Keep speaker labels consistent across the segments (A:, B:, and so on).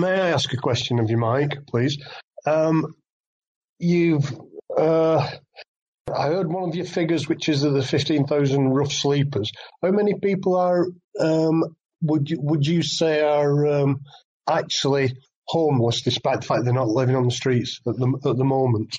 A: May I ask a question of you, Mike, please? You've, I heard one of your figures, which is of the 15,000 rough sleepers. How many people are, would you say are actually homeless, despite the fact they're not living on the streets at the moment?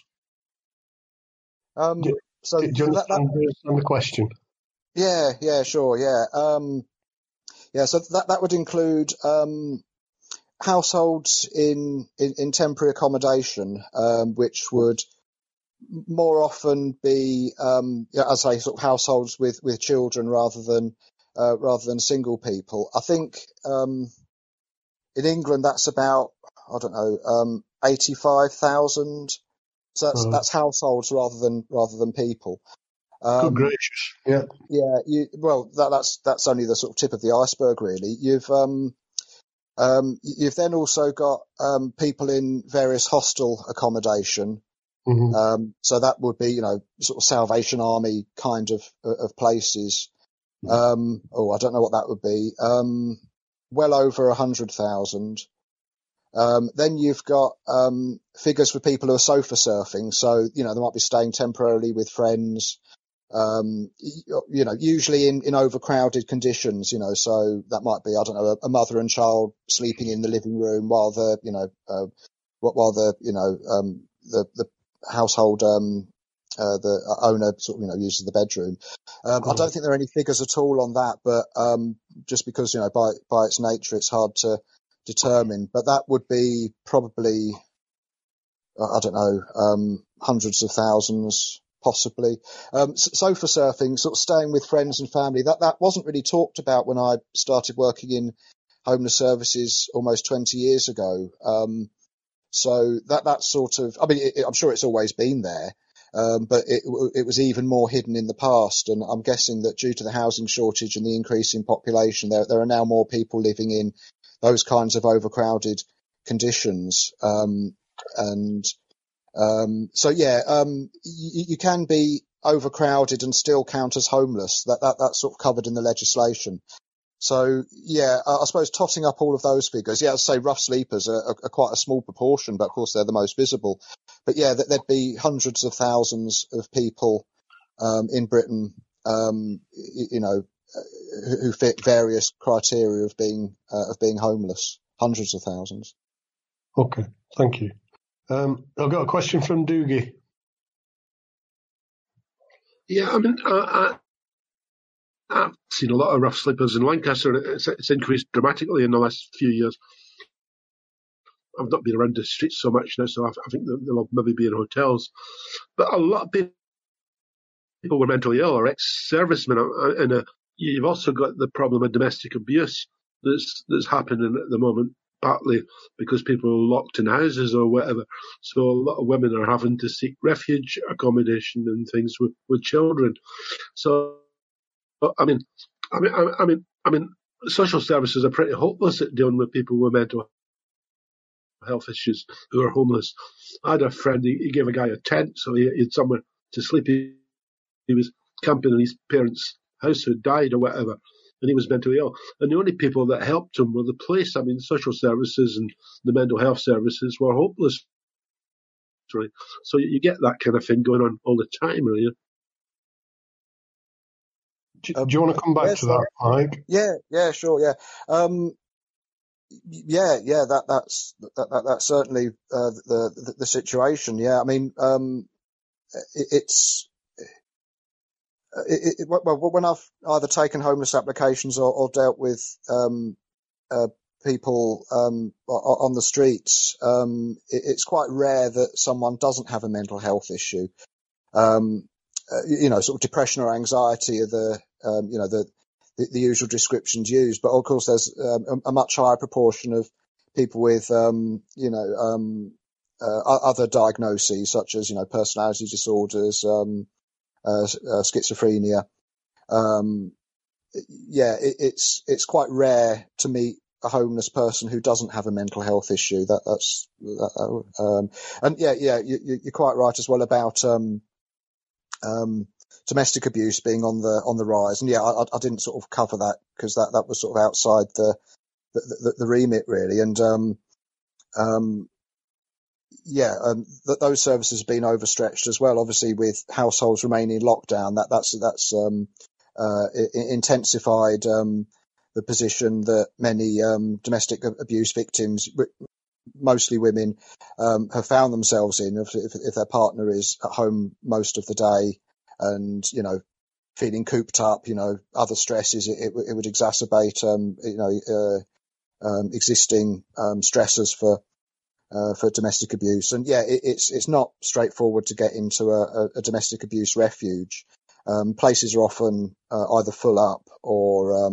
A: Do,
B: So
A: do you understand the question?
B: Yeah, sure, yeah. So that would include households in temporary accommodation, which would more often be, as I say, sort of households with children rather than single people. I think in England that's about, I don't know, 85,000. So that's households rather than people.
A: Good gracious! Yeah.
B: Yeah. That's only the sort of tip of the iceberg, really. You've then also got people in various hostel accommodation.
A: Mm-hmm.
B: So that would be, sort of Salvation Army kind of places. I don't know what that would be. Well over 100,000. Then you've got figures for people who are sofa surfing. So, they might be staying temporarily with friends. Usually in overcrowded conditions, so that might be, I don't know, a mother and child sleeping in the living room while the household, the owner sort of, uses the bedroom. I don't think there are any figures at all on that, but, just because, by its nature, it's hard to determine, but that would be probably, I don't know, hundreds of thousands, possibly. Sofa surfing, sort of staying with friends and family, that wasn't really talked about when I started working in homeless services almost 20 years ago. So that sort of, I mean, I'm sure it's always been there, but it was even more hidden in the past. And I'm guessing that due to the housing shortage and the increase in population, there are now more people living in those kinds of overcrowded conditions. You can be overcrowded and still count as homeless. That's sort of covered in the legislation. So, I suppose totting up all of those figures, I'd say rough sleepers are quite a small proportion, but of course they're the most visible. But there'd be hundreds of thousands of people in Britain, who fit various criteria of being homeless. Hundreds of thousands.
A: Okay, thank you. I've got a question from Doogie.
C: Yeah, I mean, I've seen a lot of rough sleepers in Lancaster. It's increased dramatically in the last few years. I've not been around the streets so much now, so I think they'll maybe be in hotels. But a lot of people were mentally ill or ex-servicemen, and you've also got the problem of domestic abuse that's happening at the moment, partly because people are locked in houses or whatever. So a lot of women are having to seek refuge accommodation and things with children. So, I mean, social services are pretty hopeless at dealing with people with mental health issues who are homeless. I had a friend, he gave a guy a tent so he had somewhere to sleep. He was camping in his parents' house who died or whatever, and he was mentally ill. And the only people that helped him were the police. I mean, social services and the mental health services were hopeless. Right? So you get that kind of thing going on all the time, really.
A: Do you want to come back to that, Mike?
B: Yeah, sure, yeah. That's certainly the situation. Yeah, I mean, when I've either taken homeless applications or dealt with people on the streets, it's quite rare that someone doesn't have a mental health issue. Sort of depression or anxiety are the usual descriptions used, but of course there's a much higher proportion of people with other diagnoses such as personality disorders, schizophrenia. It's quite rare to meet a homeless person who doesn't have a mental health issue. You're quite right as well about domestic abuse being on the rise. And I didn't sort of cover that because that was sort of outside the remit really. And those services have been overstretched as well. Obviously, with households remaining in lockdown, that's intensified the position that many domestic abuse victims, mostly women, have found themselves in. If their partner is at home most of the day and, feeling cooped up, other stresses, it would exacerbate, existing stressors for domestic abuse. And it's not straightforward to get into a domestic abuse refuge. Places are often either full up or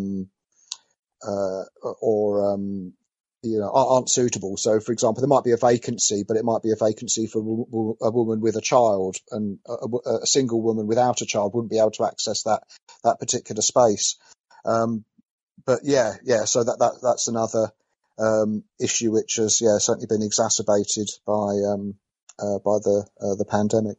B: aren't suitable. So, for example, there might be a vacancy, but it might be a vacancy for a woman with a child, and a single woman without a child wouldn't be able to access that particular space. So that's another issue which has certainly been exacerbated by the pandemic.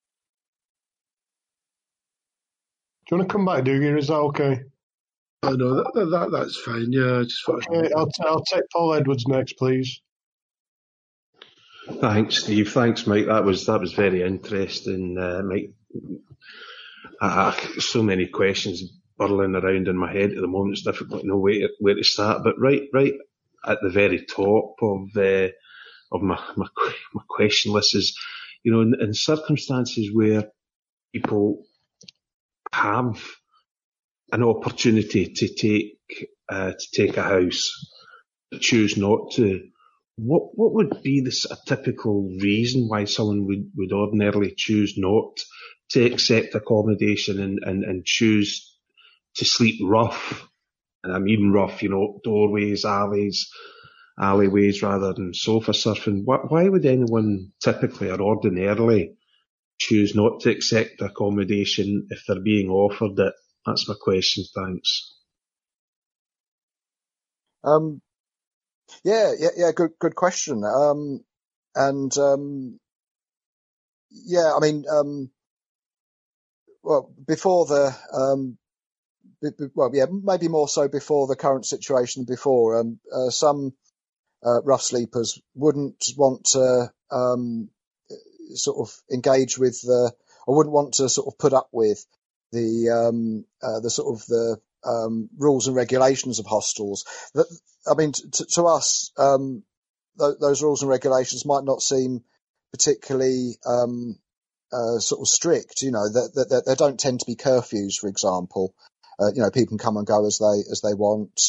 A: Do you want to come back, Dougie? Is that okay?
C: I know that's fine. Yeah,
A: okay, I'll take Paul Edwards next, please.
D: Thanks, Steve. Thanks, Mike. That was very interesting, Mike. So many questions burling around in my head at the moment. It's difficult to know where to start. But right at the very top of my question list is, in circumstances where people have an opportunity to take a house, but choose not to, what would be a typical reason why someone would ordinarily choose not to accept accommodation and choose to sleep rough? And I mean rough, doorways, alleyways rather than sofa surfing. Why would anyone typically or ordinarily choose not to accept accommodation if they're being offered it? That's my question. Thanks.
B: Good question. Before maybe more so before the current situation than before. Some rough sleepers wouldn't want to sort of engage with or wouldn't want to sort of put up with the rules and regulations of hostels. To us, those rules and regulations might not seem particularly sort of strict. That they don't tend to be curfews, for example. People can come and go as they want.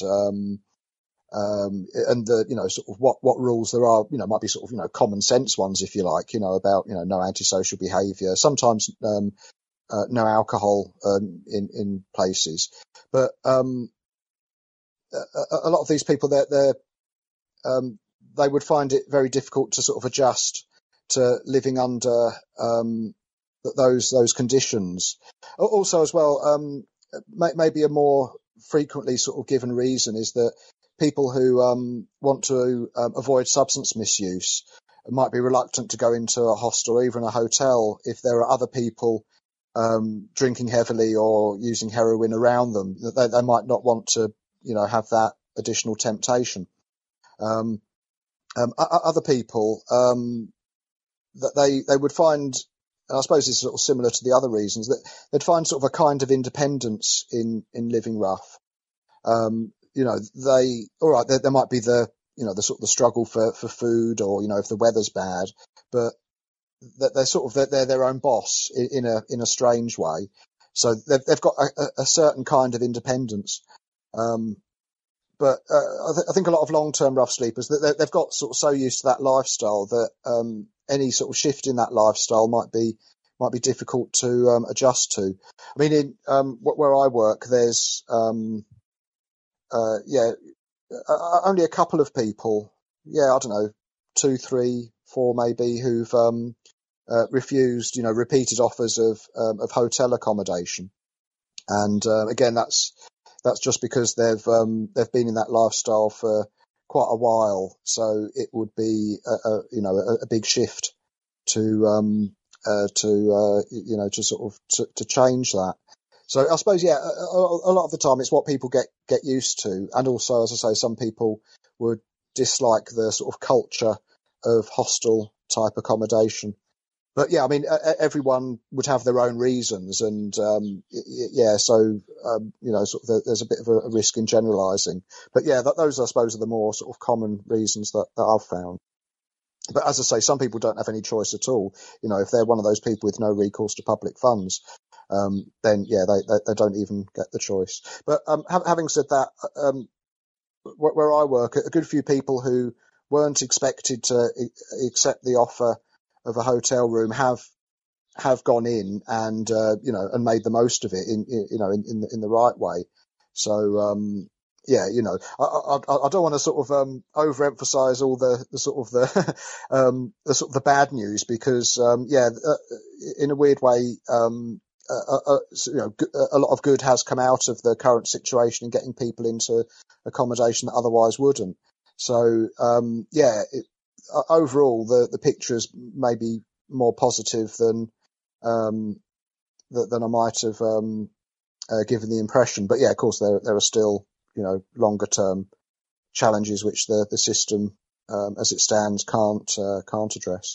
B: And sort of what rules there are, might be sort of, common sense ones, if you like, about, no antisocial behaviour, sometimes, no alcohol, in places. But, a lot of these people, they would find it very difficult to sort of adjust to living under, those conditions. Also as well, maybe a more frequently sort of given reason is that people who want to avoid substance misuse might be reluctant to go into a hostel or even a hotel if there are other people drinking heavily or using heroin around them. They might not want to, have that additional temptation. Other people that they would find, and I suppose this is sort of similar to the other reasons, that they'd find sort of a kind of independence in living rough. There might be the sort of the struggle for food, or, if the weather's bad, but they're their own boss in a strange way. So they've got a certain kind of independence. But I think a lot of long-term rough sleepers, they've got sort of so used to that lifestyle that any sort of shift in that lifestyle might be difficult to adjust to. I mean, in where I work, there's only a couple of people, I don't know, 2, 3, 4 maybe, who've refused, repeated offers of hotel accommodation. And again, that's just because they've been in that lifestyle for quite a while. So it would be a big shift to change that. So I suppose, a lot of the time it's what people get used to. And also, as I say, some people would dislike the sort of culture of hostel type accommodation. But yeah, I mean, everyone would have their own reasons, and so sort of there's a bit of a risk in generalising. But yeah, those I suppose are the more sort of common reasons that I've found. But as I say, some people don't have any choice at all. You know, if they're one of those people with no recourse to public funds, then yeah, they don't even get the choice. But having said that, where I work, a good few people who weren't expected to accept the offer of a hotel room have gone in and and made the most of it in the right way. So I don't want to sort of overemphasize all the sort of the bad news, because in a weird way a lot of good has come out of the current situation in getting people into accommodation that otherwise wouldn't. So overall, the picture is maybe more positive than I might have given the impression. But yeah, of course, there are still longer term challenges which the system as it stands can't address.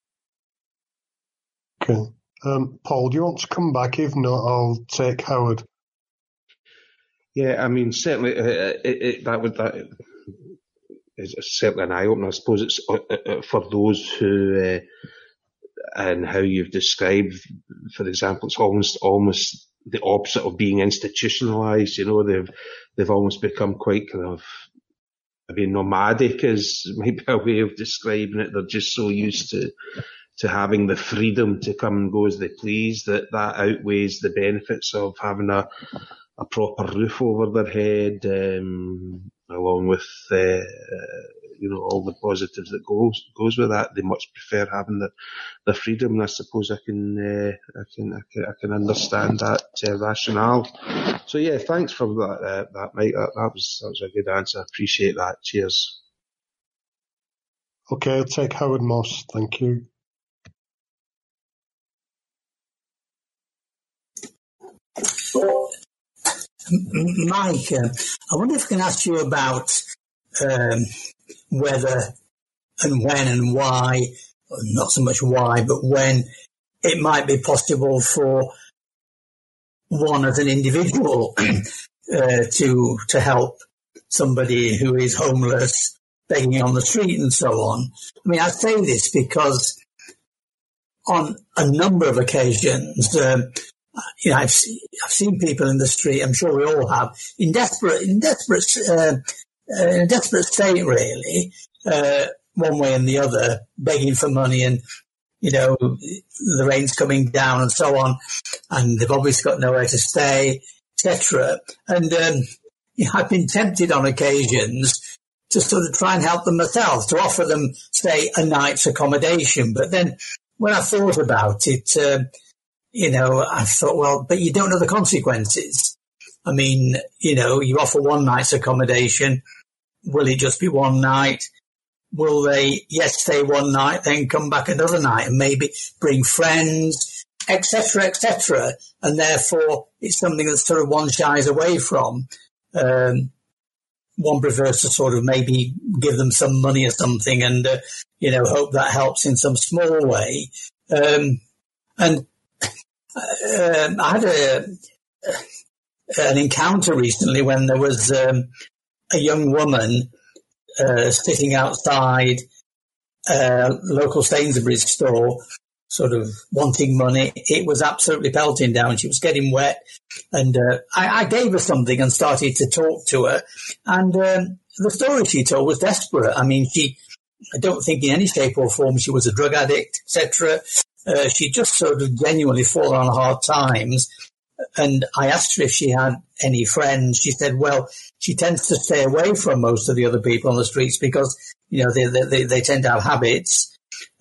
A: Okay, Paul, do you want to come back? If not, I'll take Howard.
D: Yeah, I mean, certainly that is certainly an eye-opener. I suppose it's for those who, and how you've described, for example, it's almost the opposite of being institutionalised. They've almost become quite kind of, nomadic is maybe a way of describing it. They're just so used to having the freedom to come and go as they please that outweighs the benefits of having a proper roof over their head, along with all the positives that goes with that. They much prefer having the freedom, and I suppose I can understand that rationale. So yeah, thanks for that Mike. That was a good answer. I appreciate that. Cheers.
A: Okay, I'll take Howard Moss. Thank you.
E: Mike, I wonder if I can ask you about whether and when and why, not so much why, but when it might be possible for one as an individual to help somebody who is homeless, begging on the street and so on. I mean, I say this because on a number of occasions, I've seen people in the street. I'm sure we all have, in a desperate state, really, one way and the other, begging for money, and the rain's coming down and so on, and they've obviously got nowhere to stay, etc. And I've been tempted on occasions to sort of try and help them myself, to offer them, say, a night's accommodation. But then when I thought about it, I thought, well, but you don't know the consequences. I mean, you offer one night's accommodation. Will it just be one night? Will they, stay one night, then come back another night and maybe bring friends, etc., etc. And therefore, it's something that sort of one shies away from. One prefers to sort of maybe give them some money or something and, hope that helps in some small way. I had an encounter recently when there was a young woman sitting outside a local Sainsbury's store, sort of wanting money. It was absolutely pelting down. She was getting wet. And I gave her something and started to talk to her. And the story she told was desperate. I mean, I don't think in any shape or form she was a drug addict, etc. She just sort of genuinely fallen on hard times. And I asked her if she had any friends. She said, well, she tends to stay away from most of the other people on the streets because, they tend to have habits.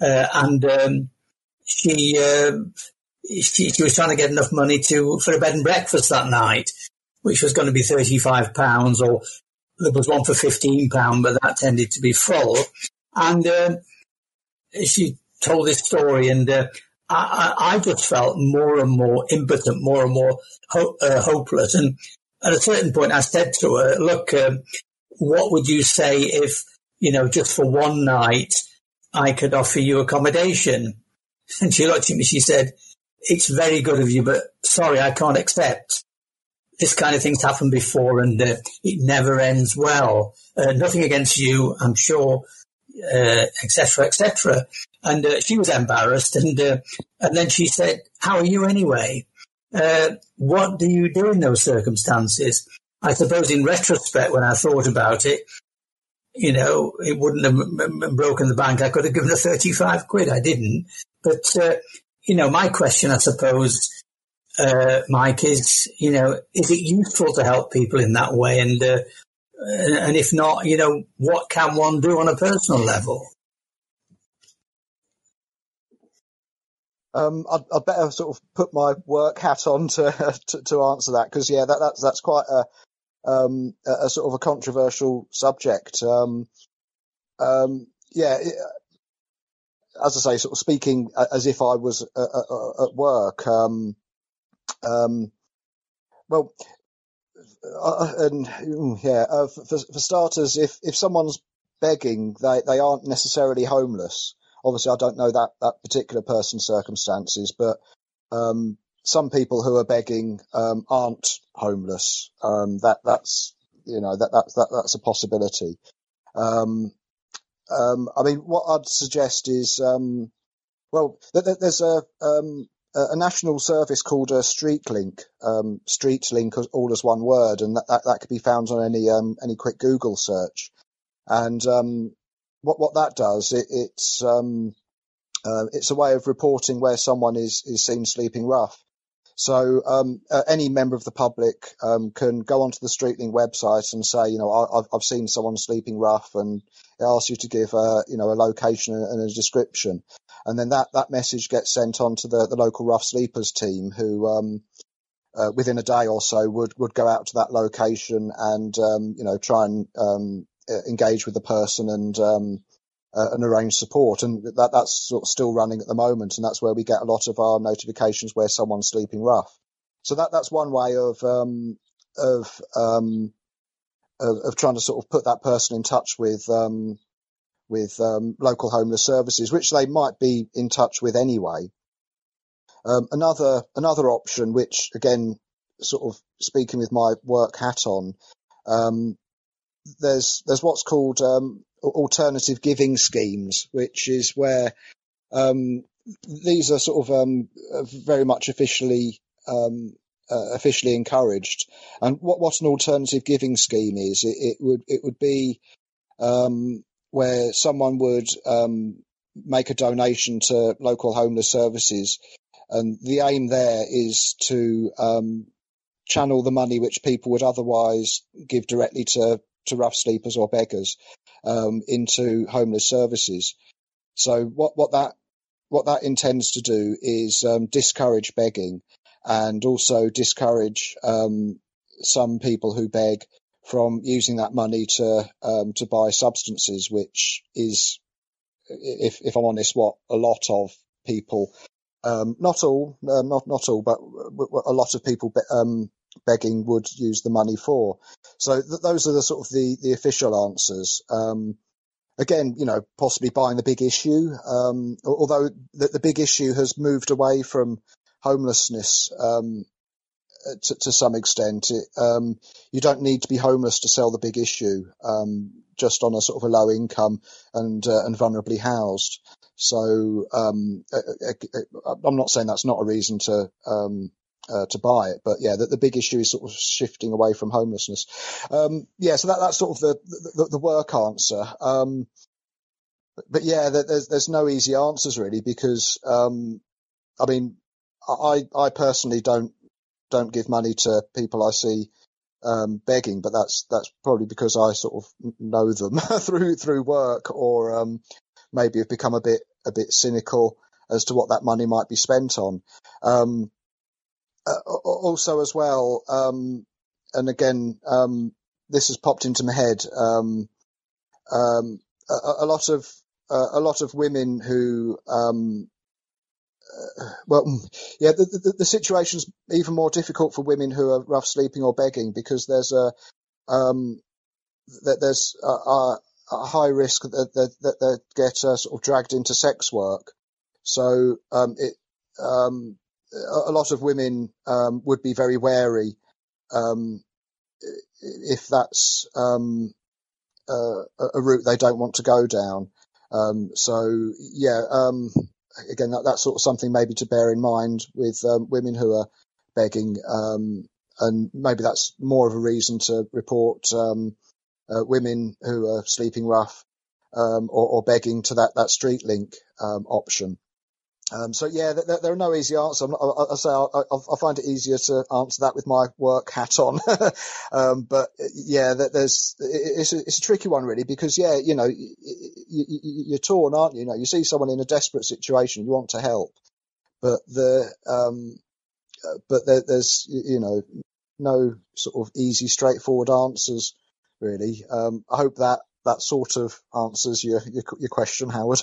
E: She was trying to get enough money for a bed and breakfast that night, which was going to be £35, or there was one for £15, but that tended to be full. And she told this story, and I just felt more and more impotent, more and more hopeless. And at a certain point, I said to her, look, what would you say if just for one night, I could offer you accommodation. And she looked at me, she said, it's very good of you, but sorry, I can't accept. This kind of thing's happened before, and it never ends well. Nothing against you, I'm sure, etc., etc. And she was embarrassed, and then she said, how are you anyway? What do you do in those circumstances? I suppose in retrospect, when I thought about it, it wouldn't have broken the bank. I could have given her 35 quid. I didn't. But, my question, I suppose, Mike, is it useful to help people in that way? And if not, what can one do on a personal level?
B: I'd better sort of put my work hat on to answer that, because that's quite a sort of a controversial subject. As I say, sort of speaking as if I was at work. For starters, if someone's begging, they aren't necessarily homeless. Obviously, I don't know that particular person's circumstances, but some people who are begging aren't homeless. That's a possibility. I mean, what I'd suggest is, there's a national service called StreetLink, StreetLink all as one word, and that could be found on any quick Google search. And what that does, it's a way of reporting where someone is seen sleeping rough. So any member of the public can go onto the StreetLink website and say, I've seen someone sleeping rough, and it asks you to give a location and a description, and then that message gets sent on to the local rough sleepers team, who within a day or so would go out to that location and try and engage with the person and arrange support, and that's sort of still running at the moment, and that's where we get a lot of our notifications where someone's sleeping rough. So that's one way of trying to sort of put that person in touch with local homeless services, which they might be in touch with anyway. Another option, which again, sort of speaking with my work hat on, there's what's called alternative giving schemes, which is where these are sort of very much officially encouraged. And what an alternative giving scheme is, it would be where someone would make a donation to local homeless services, and the aim there is to channel the money which people would otherwise give directly to rough sleepers or beggars into homeless services. So what that intends to do is discourage begging, and also discourage some people who beg from using that money to buy substances, which is, if I'm honest, what a lot of people, not all, but a lot of people begging would use the money for. So those are the sort of the official answers. Again, possibly buying the big issue, although the big issue has moved away from homelessness to some extent. You don't need to be homeless to sell the big issue, just on a sort of a low income and vulnerably housed. So I'm not saying that's not a reason to buy it, but yeah, the big issue is sort of shifting away from homelessness. So that's sort of the work answer. But yeah, there's no easy answers really, because I mean, I personally don't give money to people I see begging, but that's probably because I sort of know them through work, or maybe have become a bit cynical as to what that money might be spent on. Also as well, and again, this has popped into my head, a lot of women who, the situation's even more difficult for women who are rough sleeping or begging, because there's a high risk that they get sort of dragged into sex work. So a lot of women would be very wary if that's a route they don't want to go down. Again, that's sort of something maybe to bear in mind with women who are begging, and maybe that's more of a reason to report women who are sleeping rough or begging to that street link option. There are no easy answers. I find it easier to answer that with my work hat on. It's a tricky one really, because you're torn, aren't you? You see someone in a desperate situation, you want to help, but there's no sort of easy, straightforward answers really. I hope that sort of answers your question, Howard.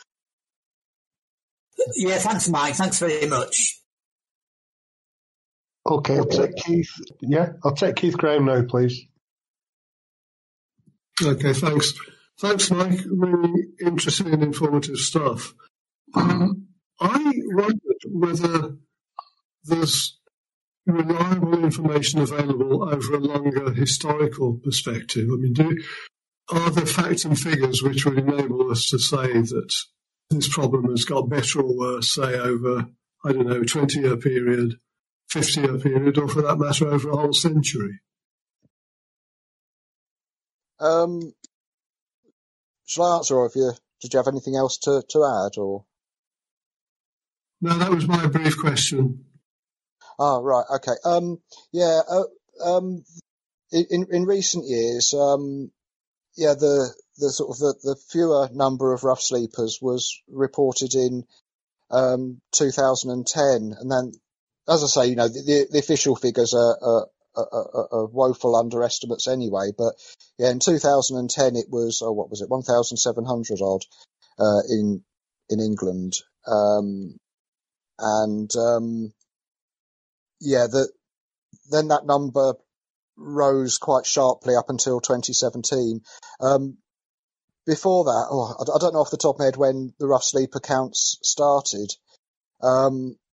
E: Yeah, thanks, Mike. Thanks very much.
A: Okay, I'll take Keith. Yeah, I'll take Keith Graham now, please.
F: Okay, thanks. Thanks, Mike. Really interesting and informative stuff. I wondered whether there's reliable information available over a longer historical perspective. I mean, are there facts and figures which would enable us to say that this problem has got better or worse, say, over, I don't know, a 20-year period, 50-year period, or for that matter, over a whole century?
B: Shall I answer, or did you have anything else to add? Or
F: no, that was my brief question.
B: Oh, right, okay. In recent years, the sort of the fewer number of rough sleepers was reported in 2010, and then, as I say, the official figures are woeful underestimates anyway. But yeah, in 2010 it was 1,700 odd in England, then that number rose quite sharply up until 2017. Before that, I don't know off the top of my head when the rough sleeper counts started. I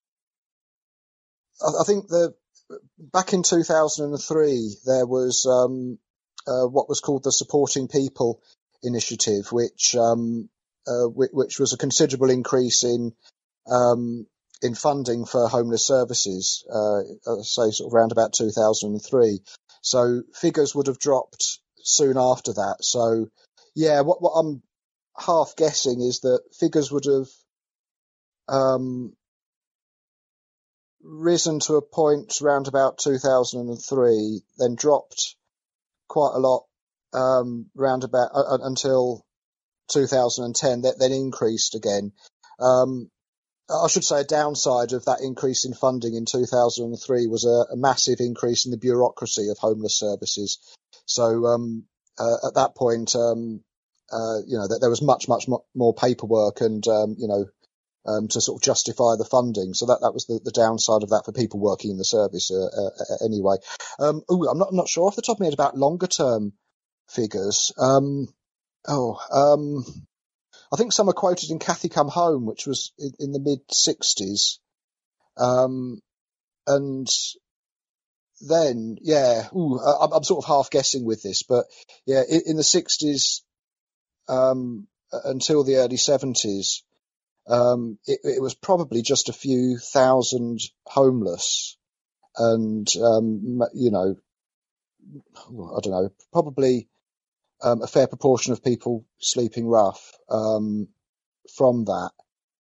B: think back in 2003 there was what was called the Supporting People Initiative, which was a considerable increase in funding for homeless services, say sort of around about 2003. So figures would have dropped soon after that. So yeah, what I'm half guessing is that figures would have risen to a point around about 2003, then dropped quite a lot round about until 2010, then increased again. I should say a downside of that increase in funding in 2003 was a massive increase in the bureaucracy of homeless services. So at that point, there was much more paperwork and to sort of justify the funding. So that was the downside of that for people working in the service anyway. I'm not sure off the top of my head about longer term figures. I think some are quoted in Cathy Come Home, which was in the mid-60s. And then, I'm sort of half guessing with this, but yeah, in the 60s until the early 70s, it was probably just a few thousand homeless. And, I don't know, probably a fair proportion of people sleeping rough from that.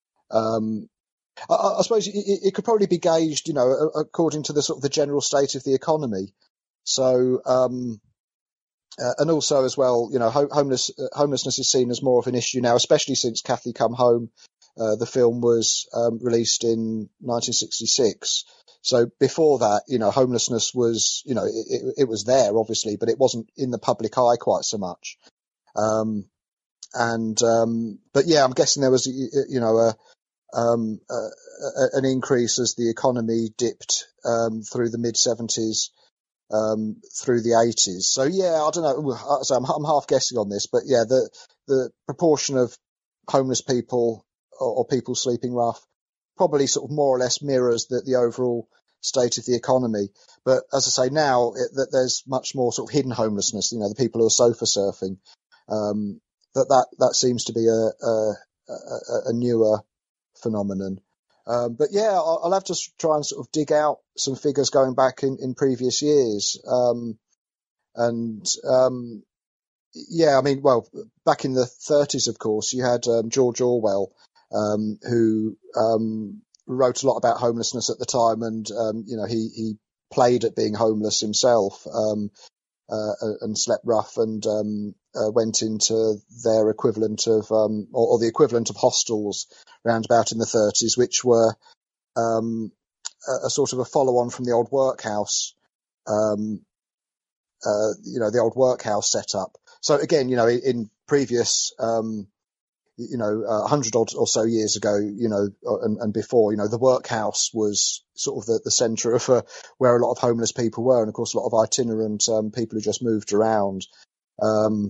B: I suppose it could probably be gauged, according to the sort of the general state of the economy. So, and also as well, homelessness is seen as more of an issue now, especially since Cathy Come Home, the film was released in 1966. So before that, homelessness was, it was there obviously, but it wasn't in the public eye quite so much. But yeah, I'm guessing there was, an increase as the economy dipped through the mid-70s through the 80s. So yeah, I don't know. So I'm half guessing on this, but yeah, the proportion of homeless people or people sleeping rough probably sort of more or less mirrors the overall state of the economy. But as I say, now that there's much more sort of hidden homelessness, the people who are sofa surfing, that seems to be a newer phenomenon. But yeah, I'll have to try and sort of dig out some figures going back in previous years. Yeah, I mean, well, back in the 30s, of course, you had George Orwell, who wrote a lot about homelessness at the time, and he played at being homeless himself, and slept rough, and went into their equivalent of or the equivalent of hostels round about in the 30s, which were a sort of a follow-on from the old workhouse, the old workhouse setup. So again, in previous 100 or so years ago, and before, the workhouse was sort of the centre of where a lot of homeless people were, and of course a lot of itinerant people who just moved around. And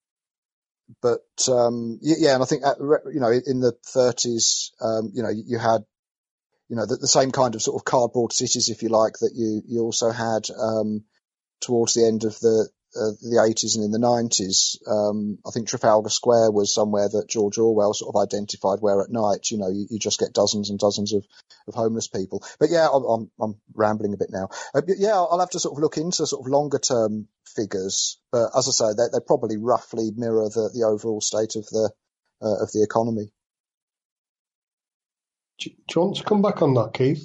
B: I think in the 30s, you had the same kind of sort of cardboard cities, if you like, that you also had towards the end of the 80s and in the 90s. I think Trafalgar Square was somewhere that George Orwell sort of identified, where at night, you just get dozens and dozens of homeless people. But yeah, I'm rambling a bit now. But yeah, I'll have to sort of look into sort of longer term figures. But as I say, they probably roughly mirror the overall state of the economy.
A: Do you want to come back on that, Keith?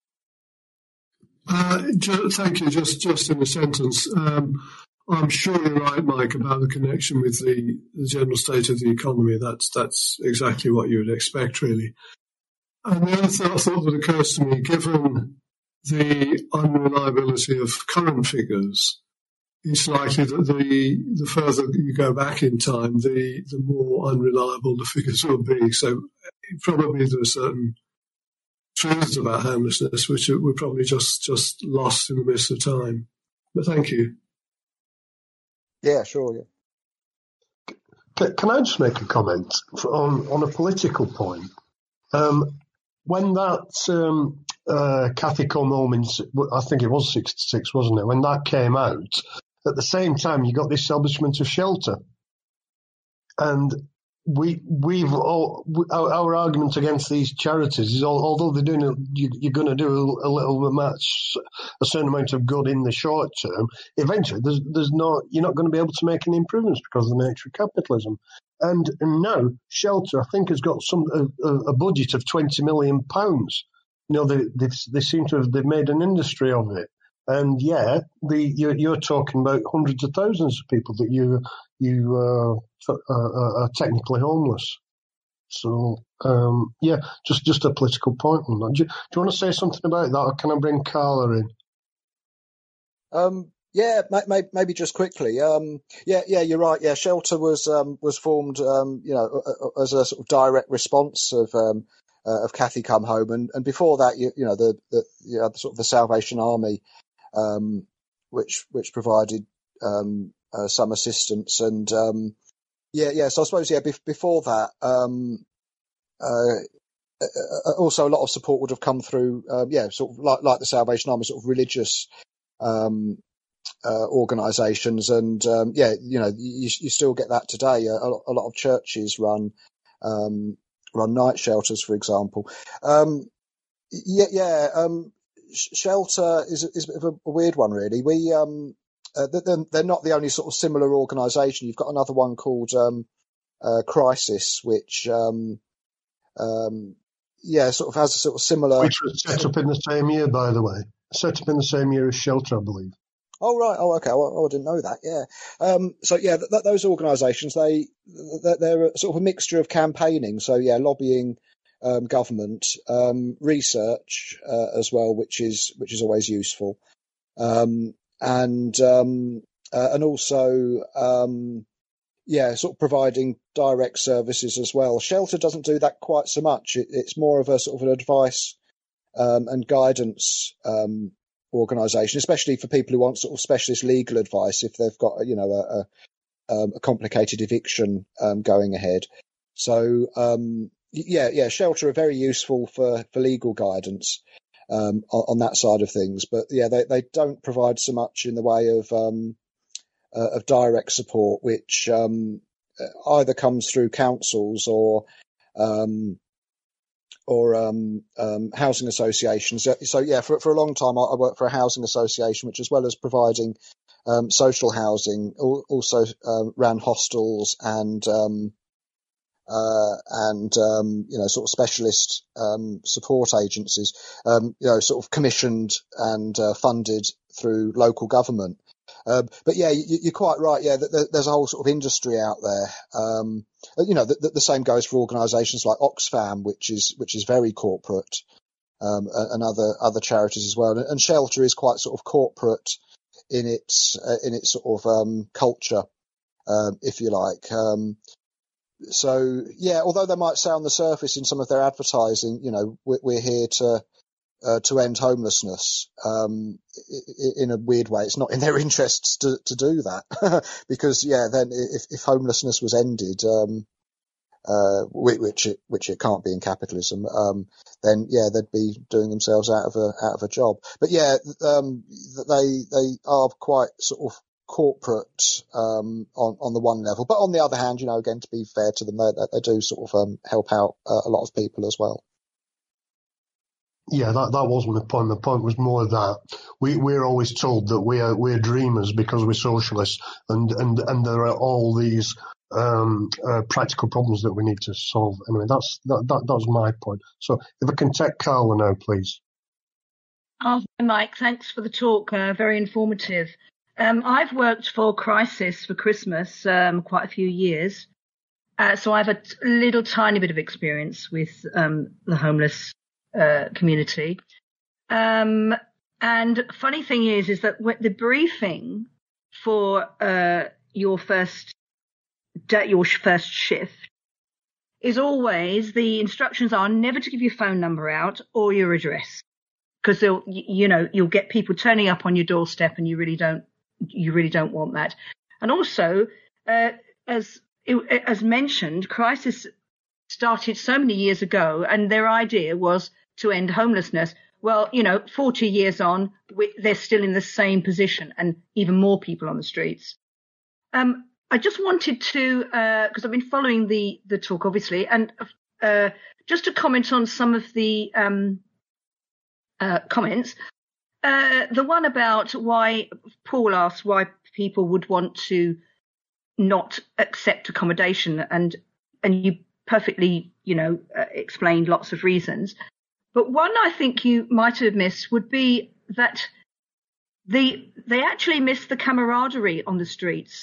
F: Thank you. Just in a sentence. I'm sure you're right, Mike, about the connection with the general state of the economy. That's exactly what you would expect, really. And the other thought that occurs to me, given the unreliability of current figures, it's likely that the further you go back in time, the more unreliable the figures will be. So probably there are certain truths about homelessness which we're probably just lost in the midst of time. But thank you.
B: Yeah, sure, yeah.
A: Can I just make a comment on a political point? When that Cathy Come Home, I think it was 66, wasn't it? When that came out, at the same time you got the establishment of Shelter, and our argument against these charities is, although they're doing you're going to do a little match, a certain amount of good in the short term, eventually you're not going to be able to make any improvements because of the nature of capitalism. And now Shelter, I think, has got a budget of £20 million. They seem to have made an industry of it. And yeah, you're talking about hundreds of thousands of people that you are technically homeless. So yeah, just a political point on that. Do you want to say something about that, or can I bring Carla in?
B: Yeah, maybe just quickly. Yeah, you're right. Yeah, Shelter was formed, as a sort of direct response of Cathy Come Home, and before that, the sort of the Salvation Army, which provided some assistance, and So I suppose before that, also a lot of support would have come through, sort of like the Salvation Army, sort of religious organisations, and you still get that today. A lot of churches run night shelters, for example. Shelter is a bit of a weird one, really. They're not the only sort of similar organisation. You've got another one called Crisis, which sort of has a sort of similar.
A: Which was set up in the same year, by the way. Set up in the same year as Shelter, I believe.
B: Oh right. Oh okay. I didn't know that. Yeah. Those organisations, they're sort of a mixture of campaigning. So yeah, lobbying government, research as well, which is always useful, and also sort of providing direct services as well. Shelter doesn't do that quite so much. It's more of a sort of an advice and guidance organisation, especially for people who want sort of specialist legal advice if they've got a complicated eviction going ahead. So Shelter are very useful for legal guidance on that side of things, but they don't provide so much in the way of direct support, which either comes through councils or housing associations. So for a long time I worked for a housing association, which, as well as providing social housing, also ran hostels and sort of specialist support agencies, sort of commissioned and funded through local government. But you're quite right. Yeah, there's a whole sort of industry out there. The same goes for organisations like Oxfam, which is very corporate, and other charities as well. And Shelter is quite sort of corporate in its sort of culture, if you like. Although they might say on the surface in some of their advertising, we're here to end homelessness, in a weird way, it's not in their interests to do that, because then if homelessness was ended, which it can't be in capitalism, then they'd be doing themselves out of a job. But they are quite sort of corporate on the one level, but on the other hand, again, to be fair to them, they do sort of help out a lot of people as well.
A: Yeah, that wasn't the point. The point was more that we're always told that we're dreamers because we're socialists, and there are all these practical problems that we need to solve. Anyway, that was my point. So if I can take Carla now, please.
G: Oh, Mike, thanks for the talk. Very informative. I've worked for Crisis for Christmas quite a few years, so I have a little tiny bit of experience with the homeless community. And funny thing is that the briefing for your first shift is always, the instructions are never to give your phone number out or your address, because you'll get people turning up on your doorstep, and you really don't want that. And also, as mentioned, Crisis started so many years ago, and their idea was to end homelessness. Well, 40 years on, they're still in the same position, and even more people on the streets. I just wanted to, because I've been following the talk, obviously, and just to comment on some of the comments. The one about why Paul asked why people would want to not accept accommodation, and you perfectly, explained lots of reasons. But one I think you might have missed would be that they actually miss the camaraderie on the streets.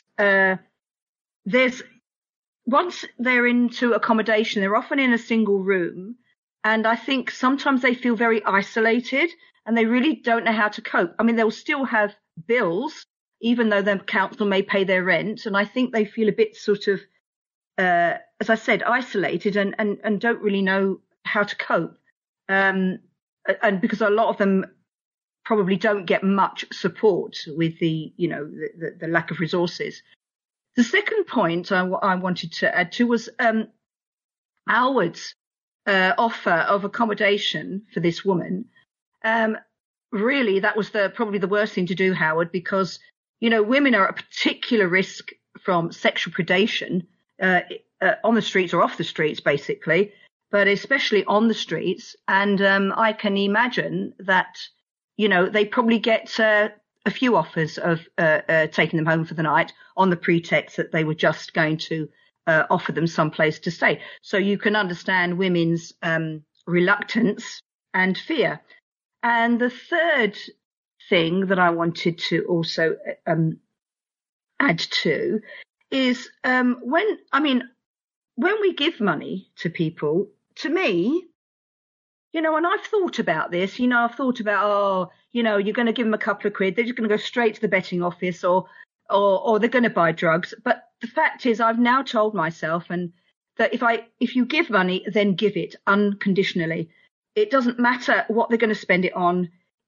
G: Once they're into accommodation, they're often in a single room, and I think sometimes they feel very isolated, and they really don't know how to cope. I mean, they'll still have bills, even though the council may pay their rent, and I think they feel a bit sort of, as I said, isolated and don't really know how to cope. And because a lot of them probably don't get much support with the lack of resources. The second point I wanted to add to was Alwood's offer of accommodation for this woman. Really, that was probably the worst thing to do, Howard, because, women are at a particular risk from sexual predation on the streets or off the streets, basically, but especially on the streets. And I can imagine that, they probably get a few offers of taking them home for the night on the pretext that they were just going to offer them someplace to stay. So you can understand women's reluctance and fear. And the third thing that I wanted to also add to is when we give money to people, to me, and I've thought about this, I've thought about, you're going to give them a couple of quid, they're just going to go straight to the betting office or they're going to buy drugs. But the fact is, I've now told myself that if you give money, then give it unconditionally. It doesn't matter what they're going to spend it on.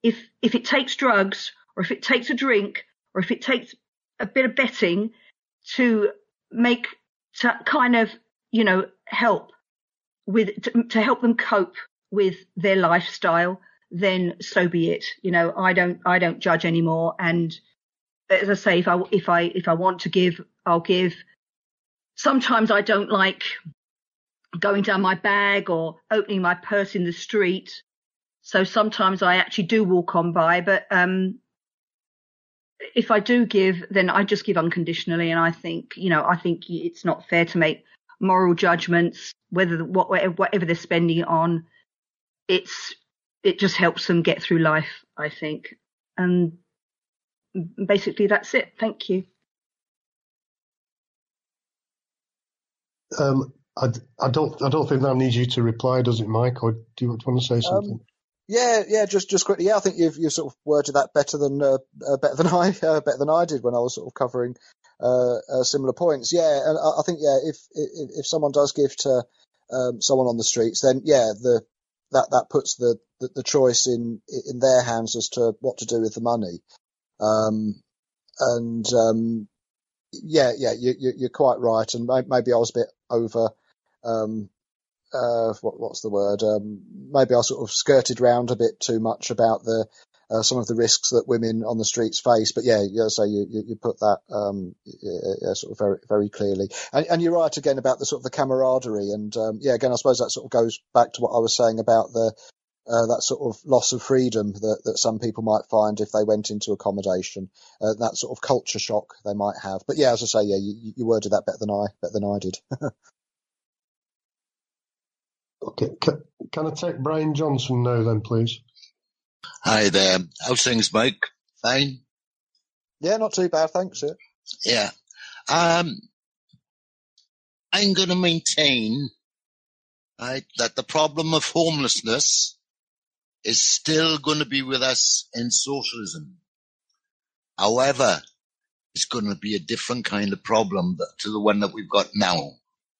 G: if it takes drugs, or if it takes a drink, or if it takes a bit of betting to kind of, help to help them cope with their lifestyle, then so be it. I don't judge anymore. And as I say, if I want to give, I'll give. Sometimes I don't like going down my bag or opening my purse in the street. So sometimes I actually do walk on by, but if I do give, then I just give unconditionally. And I think it's not fair to make moral judgments, whatever they're spending it on. It just helps them get through life, I think. And basically that's it. Thank you.
A: I don't think that needs you to reply, does it, Mike? Or do you want to say something?
B: Yeah, just quickly. Yeah, I think you've sort of worded that better than I did when I was sort of covering similar points. Yeah, and I think if someone does give to someone on the streets, then that puts the choice in their hands as to what to do with the money. You're quite right, and maybe I was a bit over. What's the word? Maybe I sort of skirted round a bit too much about some of the risks that women on the streets face. But so you put that sort of very, very clearly. And you're right again about the sort of the camaraderie. And again, I suppose that sort of goes back to what I was saying about that sort of loss of freedom that some people might find if they went into accommodation, that sort of culture shock they might have. But as I say, you worded that better than I did.
A: Okay, can I take Brian Johnson now then, please?
H: Hi there. How's things, Mike? Fine?
B: Yeah, not too bad, thanks.
H: Yeah. I'm going to maintain that the problem of homelessness is still going to be with us in socialism. However, it's going to be a different kind of problem to the one that we've got now.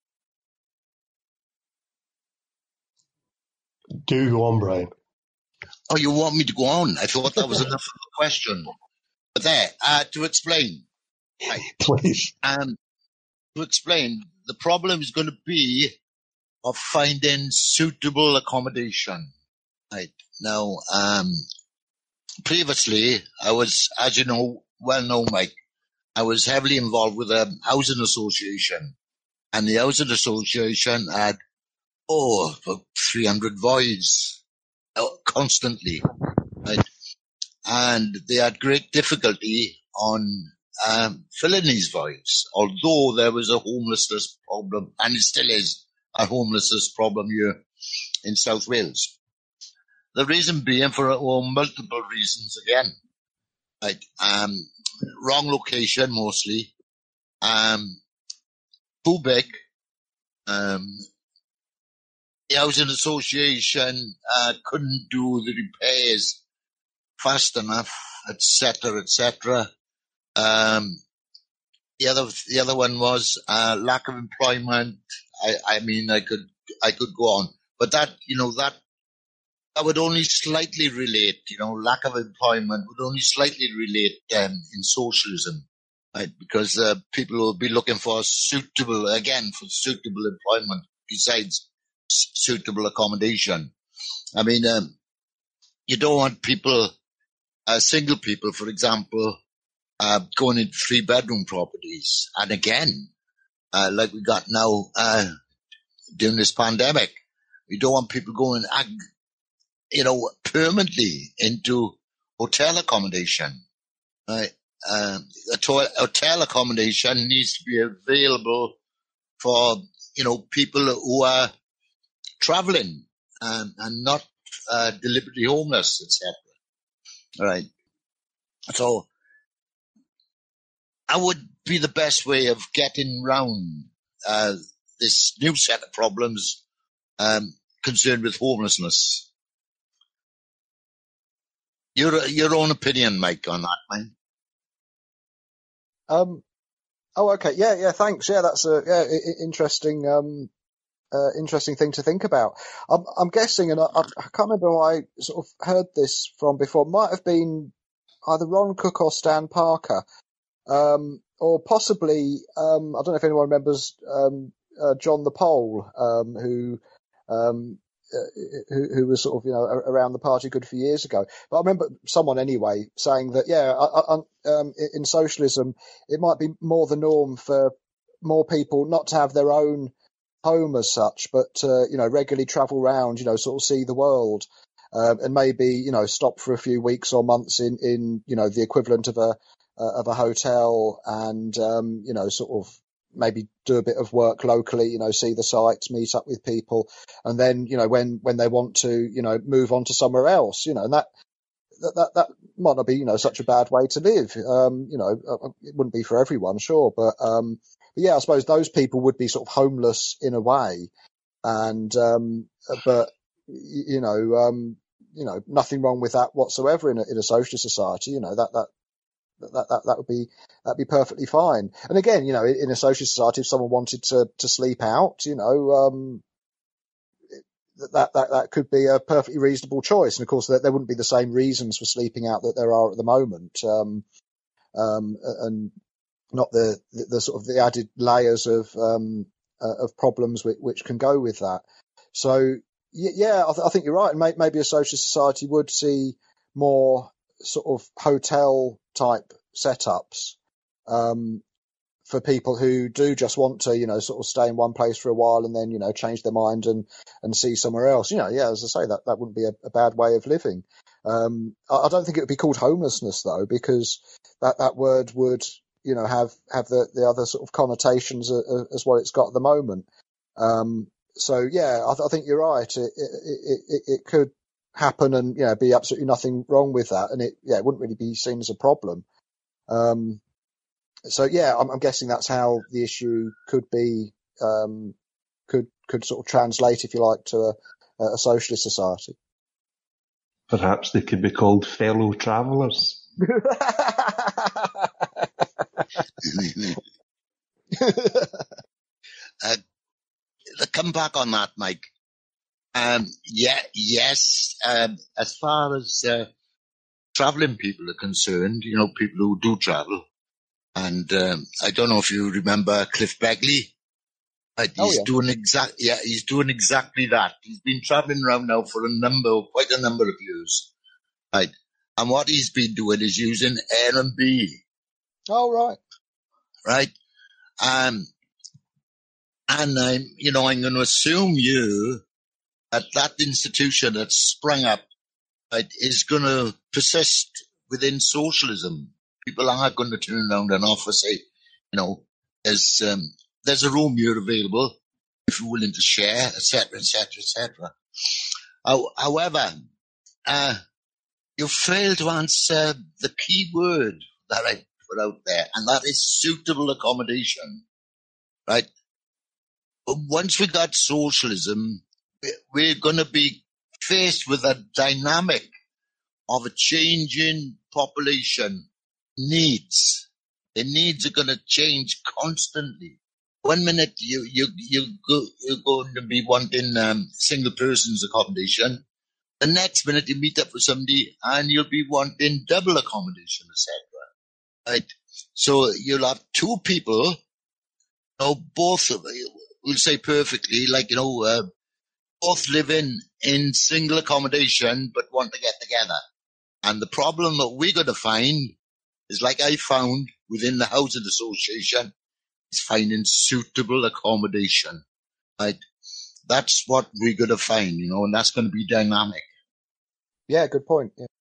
A: Do go on, Brian.
H: Oh, you want me to go on? I thought that was enough of a question. But to explain. Right.
A: Please.
H: To explain, the problem is going to be of finding suitable accommodation. Right. Now, previously, I was, as you know, Mike, I was heavily involved with a housing association. And the housing association had about 300 voids constantly, right? And they had great difficulty on filling these voids, although there was a homelessness problem, and it still is a homelessness problem here in South Wales. The reason being for multiple reasons again, right? Wrong location mostly, too big, the housing association couldn't do the repairs fast enough, etc., etc. The other one was lack of employment. I mean, I could go on, but that would only slightly relate. Lack of employment would only slightly relate in socialism, right? Because people will be looking for suitable employment besides suitable accommodation. I mean, you don't want people, single people, for example, going into 3-bedroom properties. And again, like we got now during this pandemic, we don't want people going, permanently into hotel accommodation. Right? Hotel accommodation needs to be available for people who are traveling and not deliberately homeless, etc. Right. So that would be the best way of getting round this new set of problems concerned with homelessness. Your own opinion, Mike, on that, man?
B: Okay. Yeah. Thanks. Yeah, that's interesting. interesting thing to think about. I'm guessing, and I can't remember who I sort of heard this from before. It might have been either Ron Cook or Stan Parker, or possibly I don't know if anyone remembers John the Pole, who was sort of around the party a good few years ago. But I remember someone anyway saying that in socialism it might be more the norm for more people not to have their own home as such, but regularly travel around, sort of see the world, and maybe stop for a few weeks or months in the equivalent of a hotel, and sort of maybe do a bit of work locally, see the sights, meet up with people, and then when they want to move on to somewhere else, and that might not be such a bad way to live. It wouldn't be for everyone, sure, but yeah, I suppose those people would be sort of homeless in a way, and but nothing wrong with that whatsoever in a socialist society. That'd be perfectly fine. And again, in a socialist society, if someone wanted to sleep out, that could be a perfectly reasonable choice. And of course, there wouldn't be the same reasons for sleeping out that there are at the moment, and not the sort of the added layers of problems which can go with that. So yeah, I think you're right. And maybe a socialist society would see more sort of hotel type setups for people who do just want to sort of stay in one place for a while and then change their mind and see somewhere else. As I say, that wouldn't be a bad way of living. I don't think it would be called homelessness though, because that word would have the other sort of connotations as what it's got at the moment. So yeah, I think you're right. It could happen and be absolutely nothing wrong with that, and it wouldn't really be seen as a problem. So yeah, I'm guessing that's how the issue could be could sort of translate, if you like, to a socialist society.
D: Perhaps they could be called fellow travellers.
H: Come back on that, Mike. Yes. As far as travelling people are concerned, people who do travel, and I don't know if you remember Cliff Begley. He's doing exactly that. He's been travelling around now for quite a number of years, right? And what he's been doing is using Airbnb.
B: Oh, right.
H: Right. And I'm going to assume that institution that sprung up, right, is going to persist within socialism. People aren't going to turn around and offer, say, there's a room here available if you're willing to share, etc., etc., etc. However, you fail to answer the key word that I put out there, and that is suitable accommodation, right? Once we got socialism, we're going to be faced with a dynamic of a changing population needs. The needs are going to change constantly. One minute you're going to be wanting single person's accommodation. The next minute you meet up with somebody and you'll be wanting double accommodation, etc. Right? So you'll have two people, both we'll say perfectly, both living in single accommodation but want to get together. And the problem that we're going to find is, like I found within the housing association, is finding suitable accommodation. Right? That's what we're going to find, and that's going to be dynamic.
B: Yeah, good point. Yeah.